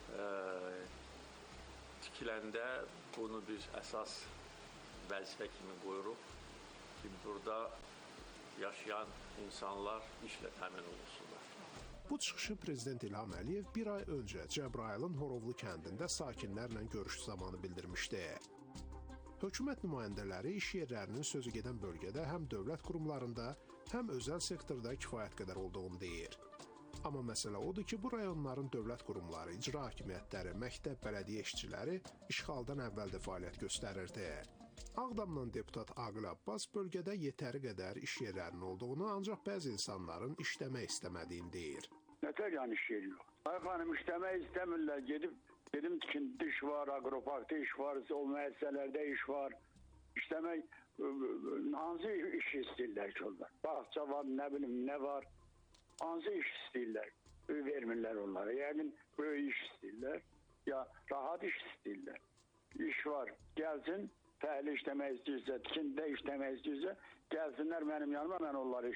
tikiləndə bunu biz əsas vəzifə kimi qoyuruq ki, burada yaşayan insanlar işlə təmin olunsunlar. Bu çıxışı Prezident İlham Əliyev bir ay öncə Cəbrayılın Horovlu kəndində sakinlərlə görüş zamanı bildirmişdi. Hökumət nümayəndələri iş yerlərinin sözü gedən bölgədə həm dövlət qurumlarında, həm özəl sektorda kifayət qədər olduğunu deyir. Amma məsələ odur ki, bu rayonların dövlət qurumları, icra hakimiyyətləri, məktəb, bələdiyyə işçiləri işğaldan əvvəl də fəaliyyət göstərirdi. Ağdamdan deputat Aqil Abbas bölgədə yetəri qədər iş yerlərinin olduğunu, ancaq bəzi insanların işləmək istəmədiyini deyir. Nətər yəni iş yeri yox? Ay xanım, işləmək istəmirlər, dedim tikinti iş var, aqroparkda iş var, o müəssisələrdə iş var. İşləmək, hansı iş istəyirlər ki onlar? Bağça var, nə bilim, nə var? Hansı iş istəyirlər? Vermirlər onlara. Yəqin böyük iş istəyirlər, ya rahat iş istəyirlər. İş var, gəlsin, fəhli işləmək istəyirsə, tikintidə işləmək istəyirsə, gəlsinlər mənim yanıma, mən onları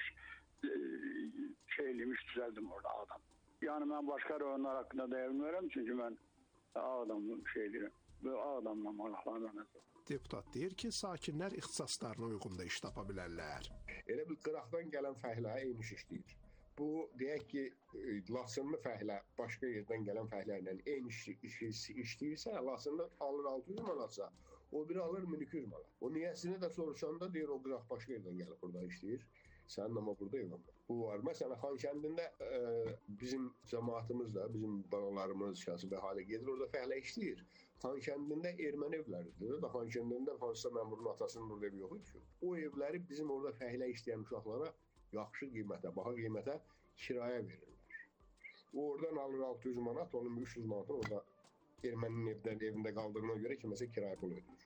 iş düzəldim orada adam. Yəni mən başqa rayonlar haqqında deyə bilmirəm, çünki mən adamın adamla maraqlanıram. Deputat deyir ki, sakinlər ixtisaslarına uyğun da iş tapa bilərlər. Elə bir qıraqdan gələn fəhlə eyni iş işləyir. Bu, deyək ki, Laçınlı fəhlə başqa yerdən gələn fəhlə ilə eyni iş işləyirsə, Laçında alır 600 manatsa, o biri alır 1200 manat. O niyəsini də soruşanda deyir, o qıraq başqa yerdən gəlib burada işləyir. Sənin amma burada evləmir. Bu var. Məsələn, Xankəndində bizim cəmaatımız da, bizim balalarımız, kasıb əhali gedir, orada fəhlə işləyir. Xankəndində erməni evləridir. Xankəndində hansısa məmurun atasının burada evi yox idi ki. O evləri bizim orada fəhlə işləyən uşaqlara yaxşı qiymətə, baha qiymətə kirayə verirlər. O oradan alır 600 manat, onun 300 manatını orada erməninin evində qaldığına görə kiməsə kirayə pul ödəyir.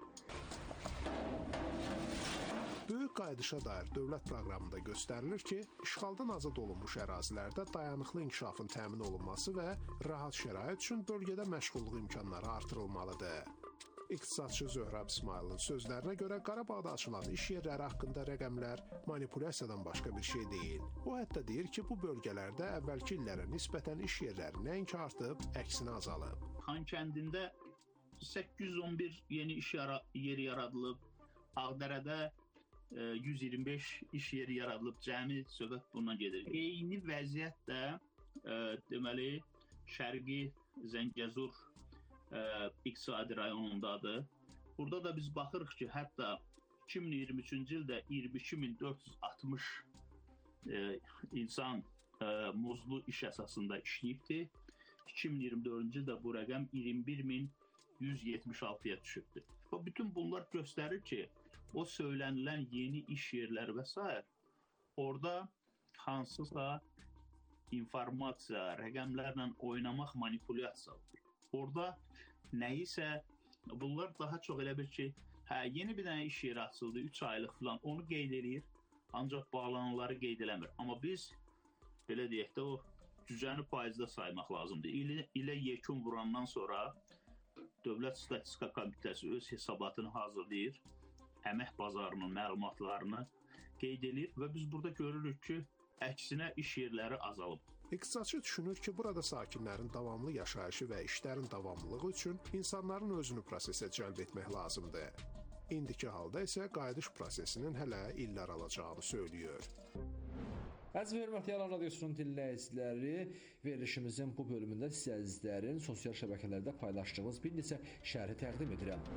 Böyük qayıdışa dair dövlət proqramında göstərilir ki, işğaldan azad olunmuş ərazilərdə dayanıqlı inkişafın təmin olunması və rahat şərait üçün bölgədə məşğulluq imkanları artırılmalıdır. İqtisadçı Zöhrəb İsmailin sözlərinə görə Qarabağda açılan iş yerləri haqqında rəqəmlər manipulyasiyadan başqa bir şey deyil. O hətta deyir ki, bu bölgələrdə əvvəlki illərə nisbətən iş yerləri nəinki artıb, əksinə azalıb. Xankəndində 811 yeni iş yeri yaradılıb, Ağdərədə 125 iş yeri yaradılıb, cəmi söhbət bundan gedir. Eyni vəziyyət də deməli Şərqi Zəngəzur iqtisadi rayonundadır. Burada da biz baxırıq ki, hətta 2023-cü ildə 22.460 insan muzlu iş əsasında işləyibdir. 2024-cü ildə bu rəqəm 21.176-ya düşübdür. Bütün bunlar göstərir ki, o söylənilən yeni iş yerləri və s. orada hansısa informasiya, rəqəmlərlə oynamaq manipulyasiyadır. Orada nəyisə, bunlar daha çox elə bir ki, yeni bir dənə iş yeri açıldı, 3 aylıq falan, onu qeyd edir, ancaq bağlananları qeyd eləmir. Amma biz, belə deyək də, o cücəni faizdə saymaq lazımdır. İlə yekun vurandan sonra Dövlət Statistika Komitəsi öz hesabatını hazırlayır, əmək bazarının məlumatlarını qeyd edir və biz burada görürük ki, əksinə iş yerləri azalıb. İqtisadçı düşünür ki, burada sakinlərin davamlı yaşayışı və işlərin davamlılığı üçün insanların özünü prosesə cəlb etmək lazımdır. İndiki halda isə qayıdış prosesinin hələ illər alacağını söylüyor. Əziz və hörmətli Alan Radiosunun dinləyiciləri, verilişimizin bu bölümündə sizlərin sosial şəbəkələrdə paylaşdığımız bir neçə şərhi təqdim edirəm.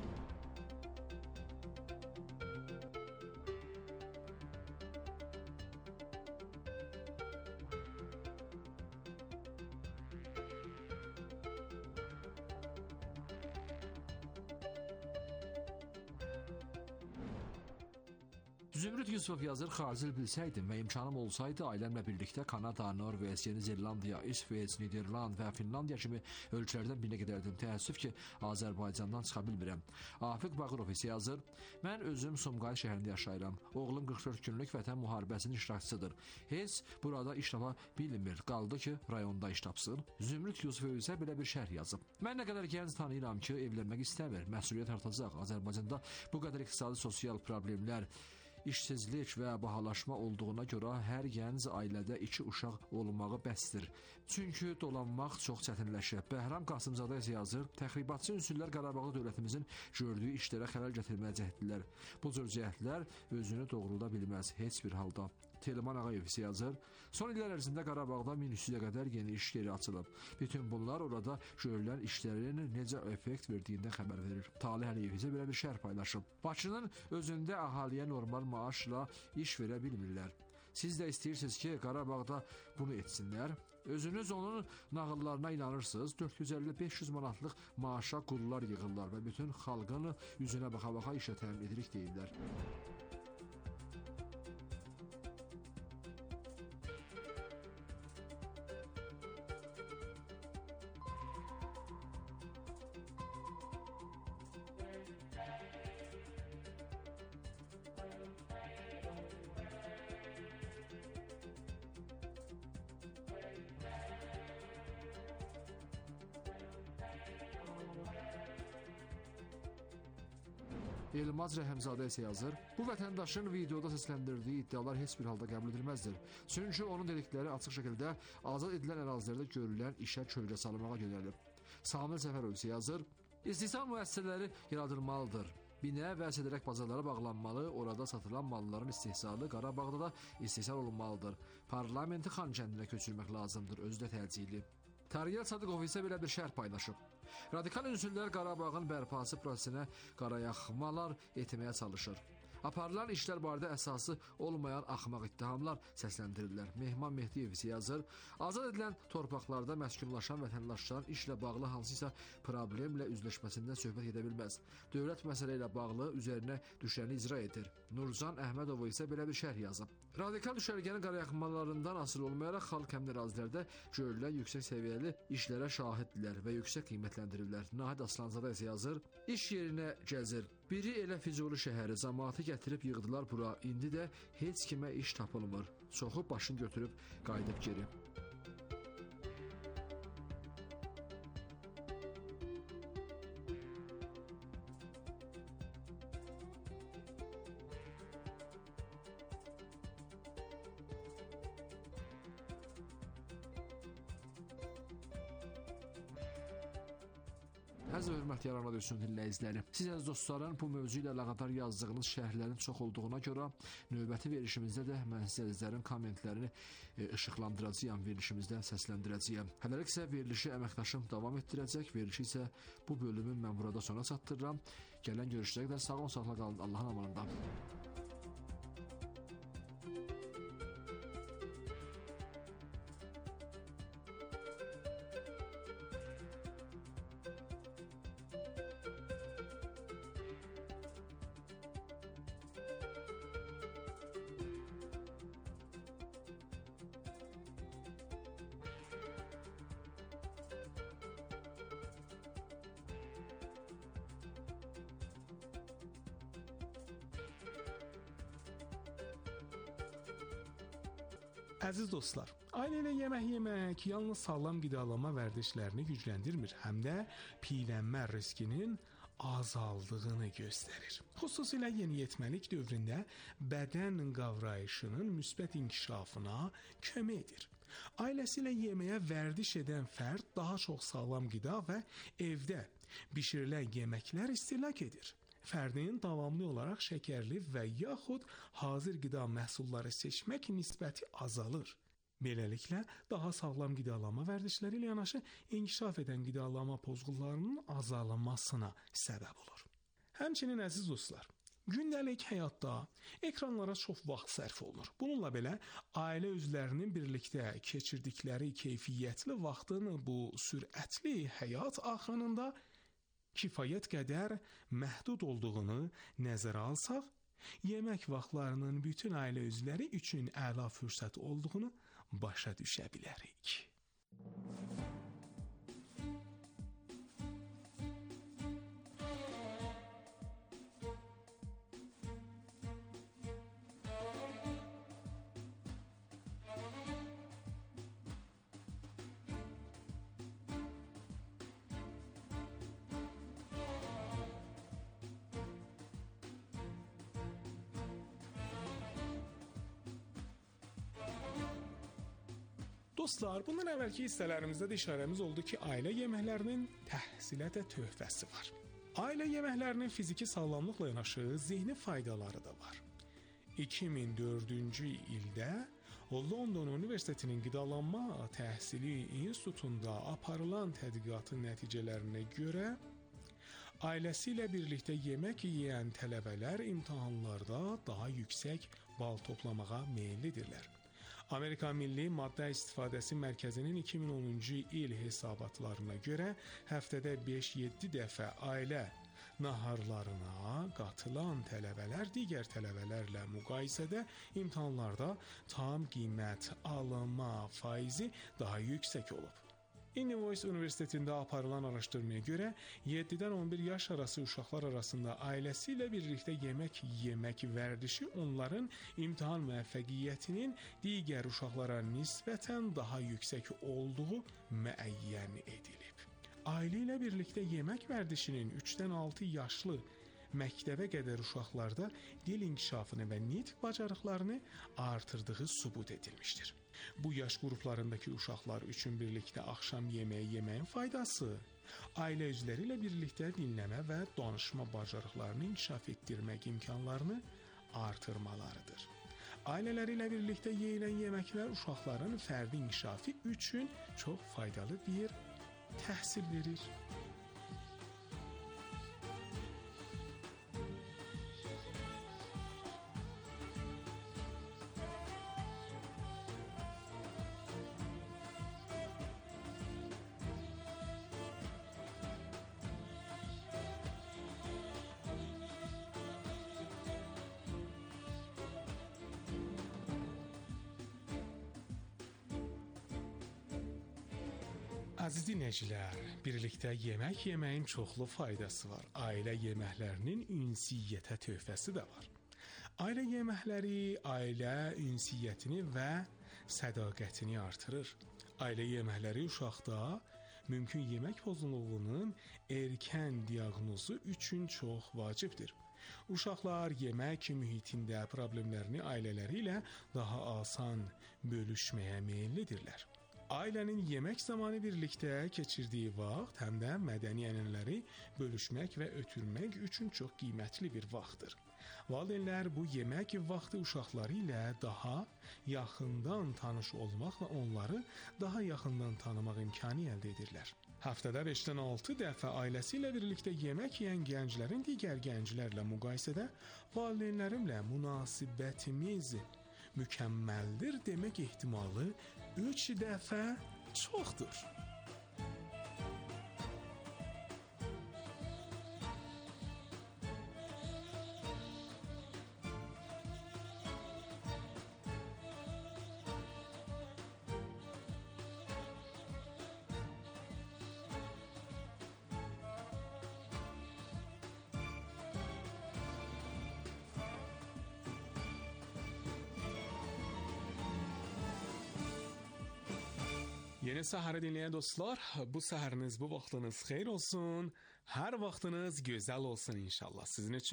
Zümrüd Yusuf yazır, xaricil bilsəydim və imkanım olsaydı, ailəmlə birlikdə Kanada, Norveç, Yeni Zelandiya, İsveç, Niderland və Finlandiya kimi ölkələrdən birinə gedərdim. Təəssüf ki, Azərbaycandan çıxa bilmirəm. Afiq Bağırov isə yazır, mən özüm Sumqayıt şəhərində yaşayıram. Oğlum 44 günlük vətən müharibəsinin iştirakçısıdır. Heç burada iş tapa bilmir. Qaldı ki, rayonda iş tapsın. Zümrüd Yusuf isə belə bir şərh yazıb. Mən nə qədər gənc tanıyıram ki, evlənmək istəmir. Məsuliyyət artacaq. Azərbaycanda bu qədər iqtisadi, sosial problemlər işsizlik və bahalaşma olduğuna görə hər gənc ailədə 2 uşaq olmağı bəsdir. Çünki dolanmaq çox çətinləşir. Bəhram Qasımzadə isə yazır, təxribatçı ünsürlər Qarabağ dövlətimizin gördüyü işlərə xələl gətirməyə cəhddirlər. Bu cür cəhdlər özünü doğrulda bilməz heç bir halda. Teləman Ağayev isə yazır, son illər ərzində Qarabağda 1300-ə qədər yeni iş yeri açılıb. Bütün bunlar orada görülən işlərin necə effekt verdiyindən xəbər verir. Talih Əliyev isə belə bir şərh paylaşıb. Bakının özündə əhaliyə normal maaşla iş verə bilmirlər. Siz də istəyirsiniz ki, Qarabağda bunu etsinlər. Özünüz onun nağıllarına inanırsınız. 450-500 manatlıq maaşa qullar yığırlar və bütün xalqın üzünə baxa-baxa işə təmin edirik deyirlər. Elmaz Rəhimzadə isə yazır, bu vətəndaşın videoda səsləndirdiyi iddialar heç bir halda qəbul edilməzdir. Çünki onun dedikləri açıq şəkildə azad edilən ərazilərdə görülən işə kölgə salmağa yönəlib. Samir Səfərov isə yazır, istehsal müəssisələri yaradılmalıdır. Binə və sədərək bazarlara bağlanmalı, orada satılan malların istehsalı Qarabağda da istehsal olunmalıdır. Parlamenti Xankəndinə köçürmək lazımdır, özü də təcili. Tariyel Sadıqov isə belə bir şərh paylaşıb. Radikal ünsürlər Qarabağın bərpası prosesinə qarayaxmalar etməyə çalışır. Aparılan işlər barədə əsası olmayan axmaq ittihamlar səsləndirirlər. Mehman Mehdiyev isə yazır, azad edilən torpaqlarda məskunlaşan vətəndaşların işlə bağlı hansısa problemlə üzləşməsindən söhbət edə bilməz. Dövlət məsələ ilə bağlı üzərinə düşəni icra edir. Nurcan Əhmədov isə belə bir şərh yazıb. Radikal düşərgənin qarayaxmalarından asılı olmayaraq xalq həmin ərazilərdə görülən yüksək səviyyəli işlərə şahiddirlər və yüksək qiymətləndirirlər. Nahid Aslanzadə isə yazır, iş yerinə gəzir. Biri elə Füzuli şəhəri, cəmaatı gətirib yığdılar bura. İndi də heç kimə iş tapılmır. Çoxu başını götürüb qayıdıb geri. Əziz və hörmətli Aran Radiosunun dinləyiciləri, siz əziz dostların bu mövzu ilə əlaqədar yazdığınız şərhlərin çox olduğuna görə növbəti verilişimizdə də mən sizlərin kommentlərini işıqlandıracağam, verilişimizdə səsləndirəcəyəm. Hələlik isə verilişi əməkdaşım davam etdirəcək, verilişi isə bu bölümü mən burada sona çatdırıram. Gələn görüşlərə qədər sağ olun, sağlıqla qalın, Allahın amanında. Əziz dostlar, ailə ilə yemək yemək yalnız sağlam qidalanma vərdişlərini gücləndirmir, həm də piyələnmə riskinin azaldığını göstərir. Xüsusilə yeniyetməlik dövründə bədən qavrayışının müsbət inkişafına kömək edir. Ailəsi ilə yeməyə vərdiş edən fərd daha çox sağlam qida və evdə bişirilən yeməklər istehlak edir. Fərdin davamlı olaraq şəkərli və yaxud hazır qida məhsulları seçmək nisbəti azalır. Beləliklə, daha sağlam qidalanma vərdişləri ilə yanaşı inkişaf edən qidalanma pozğunlarının azalmasına səbəb olur. Həmçinin əziz dostlar, gündəlik həyatda ekranlara çox vaxt sərf olunur. Bununla belə, ailə üzvlərinin birlikdə keçirdikləri keyfiyyətli vaxtın bu sürətli həyat axınında kifayət qədər məhdud olduğunu nəzərə alsaq, yemək vaxtlarının bütün ailə üzvləri üçün əla fürsət olduğunu başa düşə bilərik. Dostlar, bundan əvvəlki hissələrimizdə də işarəmiz oldu ki, ailə yeməklərinin təhsilə də töhfəsi var. Ailə yeməklərinin fiziki sağlamlıqla yanaşı zehni faydaları da var. 2004-cü ildə London Universitetinin qidalanma təhsili institutunda aparılan tədqiqatın nəticələrinə görə ailəsi ilə birlikdə yemək yeyən tələbələr imtahanlarda daha yüksək bal toplamağa meyillidirlər. Amerika Milli Maddə İstifadəsi Mərkəzinin 2010-cu il hesabatlarına görə həftədə 5-7 dəfə ailə naharlarına qatılan tələbələr digər tələbələrlə müqayisədə imtahanlarda tam qiymət alma faizi daha yüksək olub. Illinois Universitetində aparılan araşdırmaya görə 7-dən 11 yaş arası uşaqlar arasında ailəsi ilə birlikdə yemək yemək vərdişi onların imtahan müvəffəqiyyətinin digər uşaqlara nisbətən daha yüksək olduğu müəyyən edilib. Ailə ilə birlikdə yemək vərdişinin 3-dən 6 yaşlı məktəbə qədər uşaqlarda dil inkişafını və nitq bacarıqlarını artırdığı sübut edilmişdir. Bu yaş qruplarındakı uşaqlar üçün birlikdə axşam yeməyi yeməyin faydası ailə üzvləri ilə birlikdə dinləmə və danışma bacarıqlarını inkişaf etdirmək imkanlarını artırmalarıdır. Ailələri ilə birlikdə yeyilən yeməklər uşaqların fərdi inkişafı üçün çox faydalı bir təhsil verir. Əziz dinləyicilər, birlikdə yemək yeməyin çoxlu faydası var. Ailə yeməklərinin ünsiyyətə töhfəsi də var. Ailə yeməkləri ailə ünsiyyətini və sədaqətini artırır. Ailə yeməkləri uşaqda mümkün yemək pozğunluğunun erkən diaqnozu üçün çox vacibdir. Uşaqlar yemək mühitində problemlərini ailələri ilə daha asan bölüşməyə meyillidirlər. Ailənin yemək zamanı birlikdə keçirdiyi vaxt həm də mədəni ənənələri bölüşmək və ötürmək üçün çox qiymətli bir vaxtdır. Valideynlər bu yemək vaxtı uşaqları ilə daha yaxından tanış olmaqla onları daha yaxından tanımaq imkanı əldə edirlər. Həftədə 5-dən 6 dəfə ailəsi ilə birlikdə yemək yeyən gənclərin digər gənclərlə müqayisədə valideynlərimlə münasibətimiz mükəmməldir demək ehtimalı 3 dəfə çoxdur. Yeni Səhəri dinleyen dostlar, bu səhəriniz, bu vaxtınız xeyir olsun. Hər vaxtınız gözəl olsun inşallah sizin üçün.